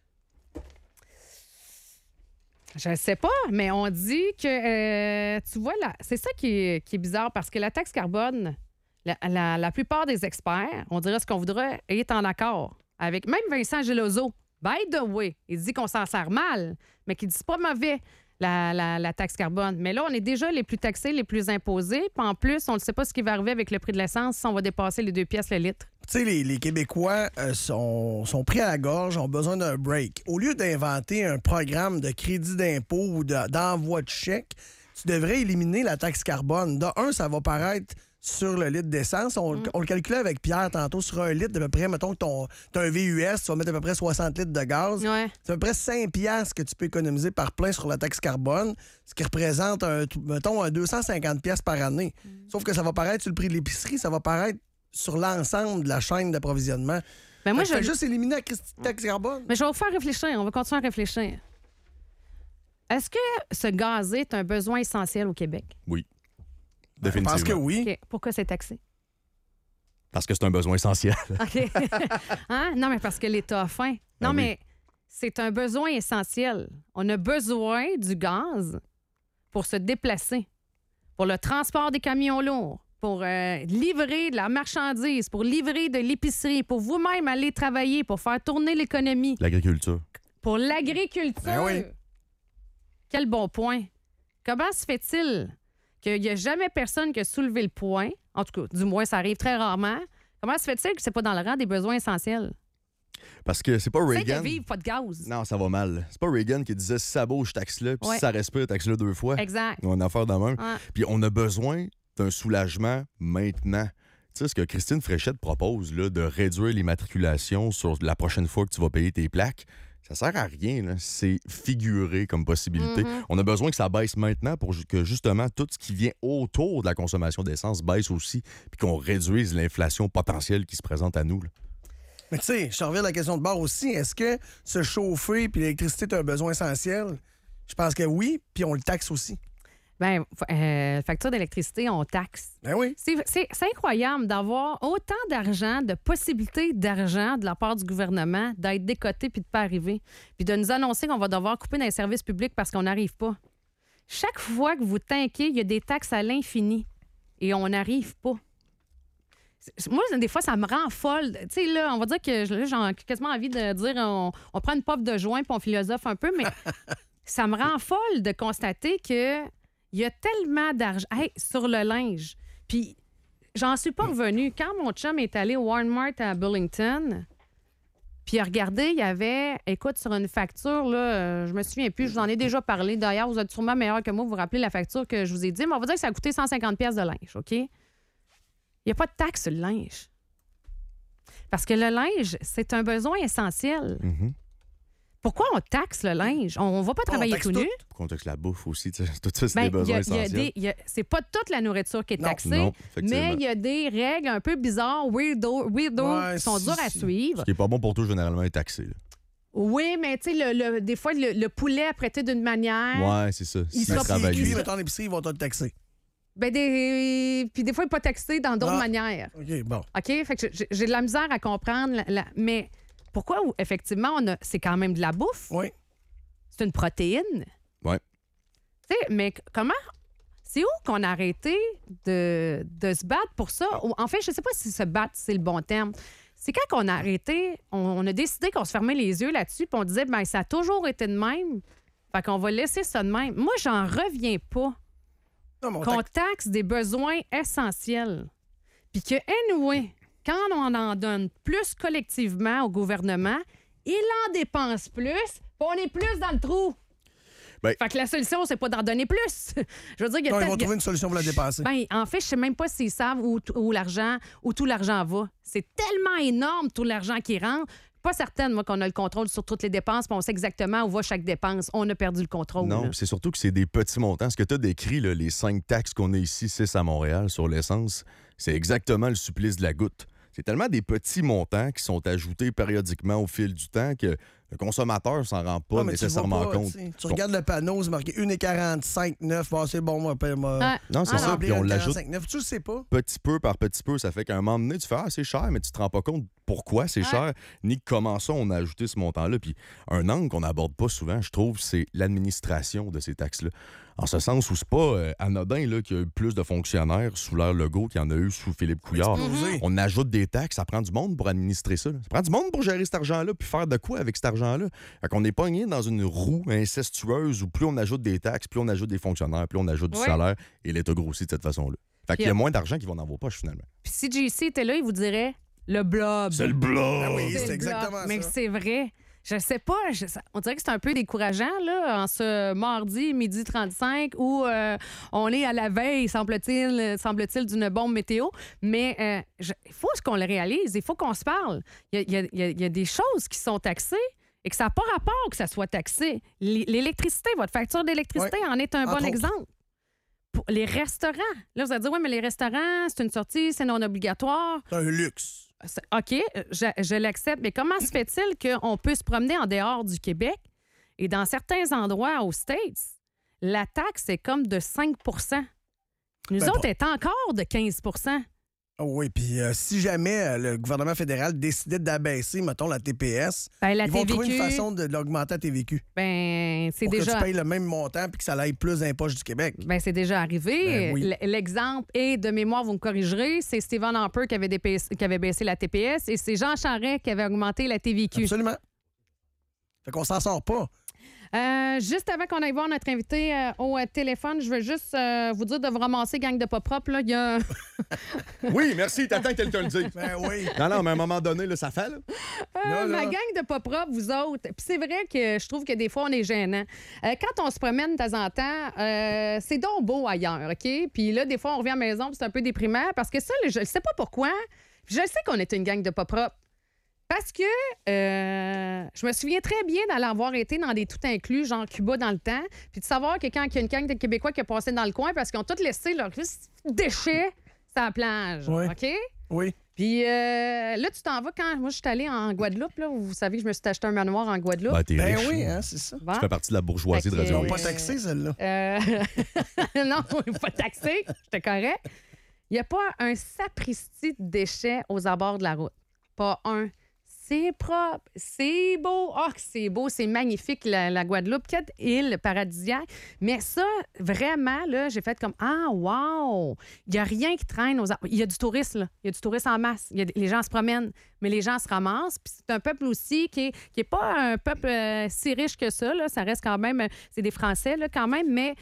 Je ne sais pas, mais on dit que, tu vois, là, c'est ça qui est bizarre parce que la taxe carbone, la plupart des experts, on dirait ce qu'on voudrait, est en accord avec même Vincent Geloso. By the way, il dit qu'on s'en sert mal, mais qu'il dit c'est pas mauvais, la taxe carbone. Mais là, on est déjà les plus taxés, les plus imposés. Puis en plus, on ne sait pas ce qui va arriver avec le prix de l'essence si on va dépasser les 2 piastres le litre. Tu sais, les Québécois sont pris à la gorge, ont besoin d'un break. Au lieu d'inventer un programme de crédit d'impôt ou d'envoi de chèque, tu devrais éliminer la taxe carbone. De un, ça va paraître sur le litre d'essence. On le calculait avec Pierre tantôt sur un litre, d'à peu près, mettons que t'as un VUS, tu vas mettre à peu près 60 litres de gaz. Ouais. C'est à peu près 5 piastres que tu peux économiser par plein sur la taxe carbone, ce qui représente, mettons, 250 piastres par année. Sauf que ça va paraître sur le prix de l'épicerie, ça va paraître sur l'ensemble de la chaîne d'approvisionnement. Ben moi, Fait que juste éliminer la taxe carbone. Mais je vais vous faire réfléchir. On va continuer à réfléchir. Est-ce que se gazer est un besoin essentiel au Québec? Oui. Je pense Définitivement. que oui. OK. Pourquoi c'est taxé? Parce que c'est un besoin essentiel. OK. Hein? Non, mais parce que l'État a faim. Non, Ah oui. mais c'est un besoin essentiel. On a besoin du gaz pour se déplacer, pour le transport des camions lourds, pour livrer de la marchandise, pour livrer de l'épicerie, pour vous-même aller travailler, pour faire tourner l'économie, L'agriculture. pour l'agriculture. Ben oui. Quel bon point. Comment se fait-il qu'il n'y a jamais personne qui a soulevé le point? En tout cas, du moins, ça arrive très rarement. Comment se fait-il que c'est pas dans le rang des besoins essentiels? Parce que c'est pas C'est Reagan. de vivre, pas de gaz. Non, ça va mal. C'est pas Reagan qui disait si ça bouge, taxe-le, puis Ouais. si ça respire, taxe-le 2 fois. Exact. On a affaire de même. Ouais. Puis on a besoin d'un soulagement maintenant. Tu sais, ce que Christine Fréchette propose, là, de réduire l'immatriculation sur la prochaine fois que tu vas payer tes plaques, ça sert à rien. Là. C'est figuré comme possibilité. On a besoin que ça baisse maintenant pour que justement tout ce qui vient autour de la consommation d'essence baisse aussi, puis qu'on réduise l'inflation potentielle qui se présente à nous. Là. Mais tu sais, je reviens à la question de bord aussi. Est-ce que se chauffer puis l'électricité est un besoin essentiel? Je pense que oui, puis on le taxe aussi. Bien, facture d'électricité, on taxe. Ben oui. C'est incroyable d'avoir autant d'argent, de possibilités d'argent de la part du gouvernement, d'être décoté puis de ne pas arriver, puis de nous annoncer qu'on va devoir couper dans les services publics parce qu'on n'arrive pas. Chaque fois que vous tanquez, il y a des taxes à l'infini et on n'arrive pas. Moi, des fois, ça me rend folle. Tu sais, là, on va dire que là, j'ai quasiment envie de dire on prend une puff de joint puis on philosophe un peu, mais ça me rend folle de constater que il y a tellement d'argent sur le linge. Puis, j'en suis pas revenue. Quand mon chum est allé au Walmart à Burlington, puis il a regardé, il y avait, écoute, sur une facture, là, je me souviens plus, je vous en ai déjà parlé. D'ailleurs, vous êtes sûrement meilleur que moi, vous vous rappelez la facture que je vous ai dit, mais on va dire que ça a coûté 150 pièces de linge, OK? Il n'y a pas de taxe sur le linge. Parce que le linge, c'est un besoin essentiel. Mm-hmm. Pourquoi on taxe le linge? On ne va pas travailler taxe tout tout. nu. Pour qu'on taxe la bouffe aussi. Tout ça, c'est Ben, des besoins essentiels. c'est pas toute la nourriture qui est Non. taxée, Non, effectivement. mais il y a des règles un peu bizarres, weirdo Ouais, qui sont dures à suivre. Ce qui est pas bon pour toi, généralement, est taxé. Là. Oui, mais tu sais, des fois, le poulet apprêté d'une manière. Ouais, c'est ça. Il C'est sera travaillé. Puis, mettons, l'épicerie, ils vont te taxer. Ben puis des fois, il n'est pas taxé dans d'autres Ah. manières. OK, bon. OK? Fait que j'ai de la misère à comprendre. Mais pourquoi, effectivement, c'est quand même de la bouffe? Oui. C'est une protéine. Ouais. Tu sais, mais comment... C'est où qu'on a arrêté de se battre pour ça? En fait, je ne sais pas si se battre, c'est le bon terme. C'est quand qu'on a arrêté, on a décidé qu'on se fermait les yeux là-dessus, puis on disait, ben ça a toujours été de même. Fait qu'on va laisser ça de même. Moi, j'en reviens pas Non, mais on qu'on taxe des besoins essentiels. Puis que, anyway, quand on en donne plus collectivement au gouvernement, il en dépense plus, puis on est plus dans le trou. Ben- Fait que la solution, c'est pas d'en donner plus. Je veux dire, il y a Non, ils vont peut-être- trouver une solution pour la dépasser. Ben, en fait, je sais même pas s'ils savent où tout l'argent va. C'est tellement énorme, tout l'argent qui rentre. Pas certaine, moi, qu'on a le contrôle sur toutes les dépenses, puis on sait exactement où va chaque dépense. On a perdu le contrôle. Non, là. puis c'est surtout que c'est des petits montants. Ce que tu as décrit, là, les 5 taxes qu'on a ici, 6 à Montréal sur l'essence, c'est exactement le supplice de la goutte. C'est tellement des petits montants qui sont ajoutés périodiquement au fil du temps que le consommateur s'en rend pas Non, mais tu le nécessairement vois pas, compte. tu sais. Tu regardes le panneau, c'est marqué 1,45,9. Bon, c'est bon, moi, paye-moi. Ah, Non, c'est ah, ça, non. puis on l'ajoute 1,45,9. Tu le sais pas. petit peu par petit peu. Ça fait qu'à un moment donné, tu fais « Ah, c'est cher », mais tu te rends pas compte pourquoi c'est cher, ni comment ça on a ajouté ce montant-là. Puis un angle qu'on n'aborde pas souvent, je trouve, c'est l'administration de ces taxes-là. En ce sens où c'est pas anodin là, qu'il y a eu plus de fonctionnaires sous l'ère Legault qu'il y en a eu sous Philippe Couillard. Explosé. On ajoute des taxes, ça prend du monde pour administrer ça. Ça prend du monde pour gérer cet argent-là, puis faire de quoi avec cet argent-là. Fait qu'on est pogné dans une roue incestueuse où plus on ajoute des taxes, plus on ajoute des fonctionnaires, plus on ajoute du Ouais. salaire, et l'État grossit de cette façon-là. Fait qu'il y a moins d'argent qui va dans vos poches, finalement. Puis si JC était là, il vous dirait le blob. C'est le blob! Ah oui, C'est c'est le exactement blob. ça. Mais c'est vrai. Je sais pas, on dirait que c'est un peu décourageant, là, en ce mardi, midi 35, où on est à la veille, semble-t-il, d'une bombe météo. Mais il faut qu'on le réalise, il faut qu'on se parle. Il y a des choses qui sont taxées et que ça n'a pas rapport que ça soit taxé. L'électricité, votre facture d'électricité en est un bon exemple. Pour les restaurants. Là, vous allez dire, oui, mais les restaurants, c'est une sortie, c'est non obligatoire. C'est un luxe. OK, je l'accepte, mais comment se fait-il qu'on peut se promener en dehors du Québec et dans certains endroits aux States, la taxe est comme de 5 Nous autres, est encore de 15 Oui, puis si jamais le gouvernement fédéral décidait d'abaisser, mettons, la TPS, la ils vont TVQ, trouver une façon de l'augmenter à TVQ. C'est pour déjà... que tu payes le même montant puis que ça aille plus dans les poches du Québec. C'est déjà arrivé. Ben oui. L'exemple est, de mémoire, vous me corrigerez, c'est Stephen Harper qui avait baissé la TPS et c'est Jean Charest qui avait augmenté la TVQ. Absolument. Fait qu'on s'en sort pas. Juste avant qu'on aille voir notre invité au téléphone, je veux juste vous dire de vous ramasser, gang de pas propre. Là, il y a... Oui, merci, t'attends que quelqu'un le dise. Ben oui. Non, mais à un moment donné, là, ça fait, là. Ma gang de pas propre, vous autres. Puis c'est vrai que je trouve que des fois, on est gênant. Quand on se promène de temps en temps, c'est donc beau ailleurs, OK? Puis là, des fois, on revient à la maison, puis c'est un peu déprimant parce que ça, je ne sais pas pourquoi. Puis je sais qu'on est une gang de pas propre. Parce que je me souviens très bien d'aller avoir été dans des tout inclus, genre Cuba dans le temps, puis de savoir que quand il y a une gang de Québécois qui a passé dans le coin parce qu'ils ont tous laissé leurs déchets sur la plage. Oui. OK? Oui. Puis là, tu t'en vas quand. Moi, je suis allée en Guadeloupe, là. Vous savez que je me suis acheté un manoir en Guadeloupe. Ben, t'es Ben riche, oui, là. hein, c'est ça. Bon. Tu fais partie de la bourgeoisie de Fait que, Ils Radio. n'ont pas taxé, celle-là. non, pas taxé. J'étais correct. Il n'y a pas un sapristi de déchets aux abords de la route. Pas un. C'est propre, c'est beau. Oh, c'est beau, c'est magnifique, la Guadeloupe. Quelle île paradisiaque. Mais ça, vraiment, là, j'ai fait comme ah, wow! Il n'y a rien qui traîne aux arbres. Il y a du tourisme, là. Il y a du tourisme en masse. Les gens se promènent, mais les gens se ramassent. Puis c'est un peuple aussi qui est pas un peuple si riche que ça, là. Ça reste quand même, c'est des Français, là, quand même, mais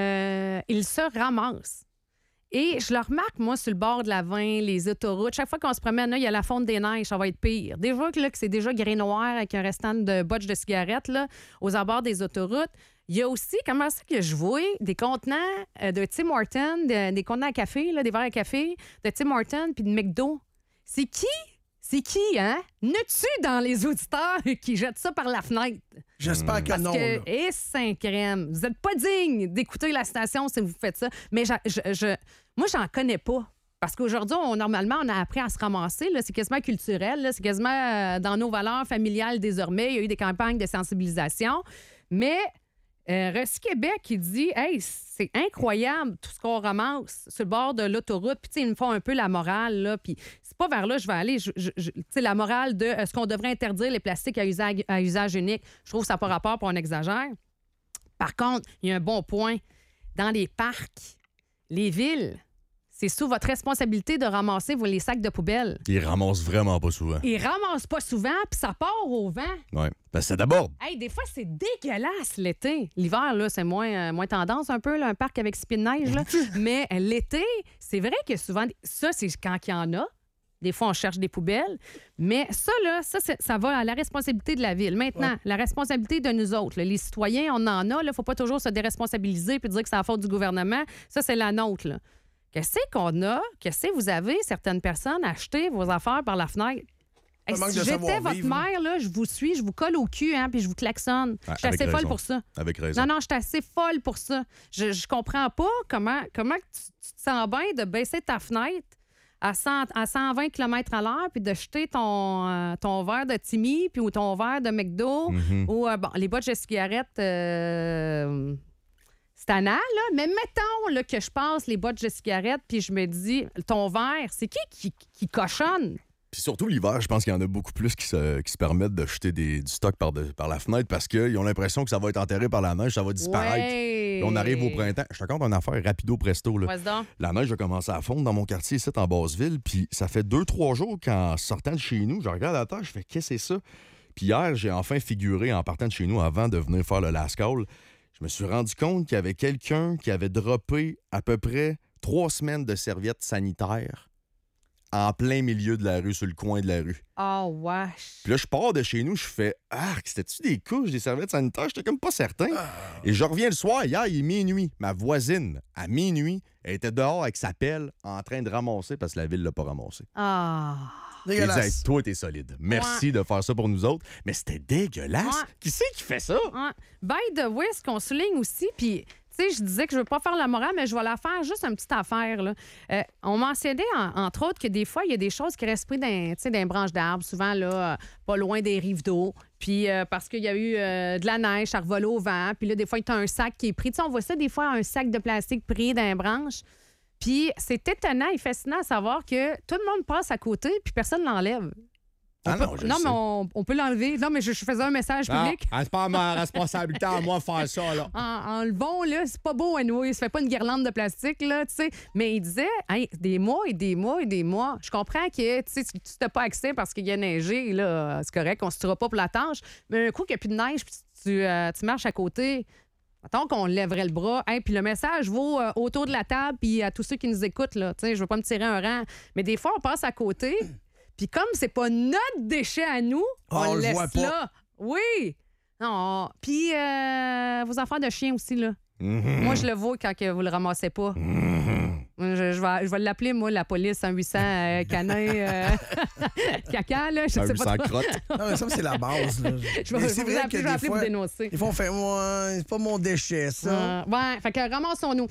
ils se ramassent. Et je le remarque, moi, sur le bord de la 20, les autoroutes, chaque fois qu'on se promène, là, il y a la fonte des neiges, ça va être pire. Des fois que c'est déjà gris noir avec un restant de botches de cigarettes là, aux abords des autoroutes. Il y a aussi, comment ça que je vois, des contenants de Tim Hortons, des contenants à café, là, des verres à café, de Tim Hortons puis de McDo. C'est qui? C'est qui, hein? N'as-tu dans les auditeurs qui jettent ça par la fenêtre? J'espère que Parce non. que, là. et Saint-Crème, vous n'êtes pas digne d'écouter la station si vous faites ça. Mais moi, j'en connais pas. Parce qu'aujourd'hui, normalement, on a appris à se ramasser. Là. C'est quasiment culturel. Là. C'est quasiment dans nos valeurs familiales désormais. Il y a eu des campagnes de sensibilisation. Mais Recy Québec, qui dit « Hey, c'est incroyable tout ce qu'on ramasse sur le bord de l'autoroute. » Puis, tu sais, ils me font un peu la morale, là. Puis, c'est pas vers là que je vais aller. Tu sais, la morale de est-ce qu'on devrait interdire les plastiques à usage unique? Je trouve que ça n'a pas rapport, puis on exagère. Par contre, il y a un bon point. Dans les parcs, les villes, c'est sous votre responsabilité de ramasser les sacs de poubelle. Ils ramassent vraiment pas souvent. Ils ramassent pas souvent, puis ça part au vent. Oui. Ben, c'est d'abord. Hey, des fois, c'est dégueulasse l'été. L'hiver, là, c'est moins tendance un peu, là, un parc avec 6 pieds de neige. Là. Mais l'été, c'est vrai que souvent, ça, c'est quand il y en a. Des fois, on cherche des poubelles. Mais ça, là, ça va à la responsabilité de la ville. Maintenant, la responsabilité de nous autres, là, les citoyens, on en a. Il ne faut pas toujours se déresponsabiliser puis dire que c'est la faute du gouvernement. Ça, c'est la nôtre. Là. Qu'est-ce qu'on a? Qu'est-ce que vous avez, certaines personnes, acheter vos affaires par la fenêtre? Hey, si j'étais votre mère, là, je vous suis, je vous colle au cul, hein, puis je vous klaxonne. Je suis assez folle pour ça. Avec raison. Non, je suis assez folle pour ça. Je comprends pas comment tu te sens bien de baisser ta fenêtre à 120 km à l'heure puis de jeter ton verre de Timmy puis ou ton verre de McDo ou les boîtes de cigarettes c'est tannant, là. Mais mettons là, que je passe les boîtes de cigarettes puis je me dis, ton verre, c'est qui cochonne? Puis surtout l'hiver, je pense qu'il y en a beaucoup plus qui se permettent de jeter du stock par la fenêtre parce qu'ils ont l'impression que ça va être enterré par la neige, ça va disparaître. Ouais. Puis on arrive au printemps. Je te raconte une affaire rapido presto. Là. Vas-y donc. La neige a commencé à fondre dans mon quartier ici en Basseville. Puis ça fait 2-3 jours qu'en sortant de chez nous, je regarde à terre, je fais qu'est-ce que c'est ça? Puis hier, j'ai enfin figuré en partant de chez nous avant de venir faire le last call. Je me suis rendu compte qu'il y avait quelqu'un qui avait droppé à peu près 3 semaines de serviettes sanitaires en plein milieu de la rue, sur le coin de la rue. Oh, wesh. Puis là, je pars de chez nous, je fais « Ah, c'était-tu des couches, des serviettes sanitaires? » J'étais comme pas certain. Et je reviens le soir, hier, il est minuit. Ma voisine, à minuit, elle était dehors avec sa pelle en train de ramasser parce que la ville l'a pas ramassé. Ah. Elle disait hey, « Toi, t'es solide. Merci de faire ça pour nous autres. » Mais c'était dégueulasse. Ouais. Qui c'est qui fait ça? Ouais. By the way, ce qu'on souligne aussi, puis... Tu sais, je disais que je veux pas faire la morale, mais je vais la faire juste une petite affaire. Là. On mentionnait, entre autres, que des fois, il y a des choses qui restent prises dans branches d'arbres, souvent là, pas loin des rives d'eau. Puis parce qu'il y a eu de la neige, ça revole au vent. Puis là, des fois, il y a un sac qui est pris. Tu sais, on voit ça des fois, un sac de plastique pris dans les branches. Puis c'est étonnant et fascinant à savoir que tout le monde passe à côté puis personne ne l'enlève. Mais on peut l'enlever. Non, mais je faisais un message public. C'est pas ma responsabilité à moi de faire ça, là. Enlevons, là, c'est pas beau, anyway. Il se fait pas une guirlande de plastique, là, tu sais. Mais il disait, hey, des mois et des mois et des mois. Je comprends que, tu sais, tu n'as pas accès parce qu'il y a neigé, là, c'est correct, on se tirera pas pour la tâche. Mais un coup qu'il n'y a plus de neige, puis tu marches à côté... Attends qu'on lèverait le bras. Hey, puis le message vaut autour de la table puis à tous ceux qui nous écoutent, là. Tu sais, je veux pas me tirer un rang. Mais des fois, on passe à côté... Puis comme c'est pas notre déchet à nous, on le laisse voit pas. là. Oui. Non. Puis vos affaires de chien aussi, là. Moi, je le vois quand que vous le ramassez pas. Je vais l'appeler, moi, la police, 1-800 canin caca, là. Je sais pas trop. Crotte. Non, mais ça, c'est la base. Là. Je vais appeler pour dénoncer. Des fois, on fait, ouais, c'est pas mon déchet, ça. Ouais, fait que ramassons-nous.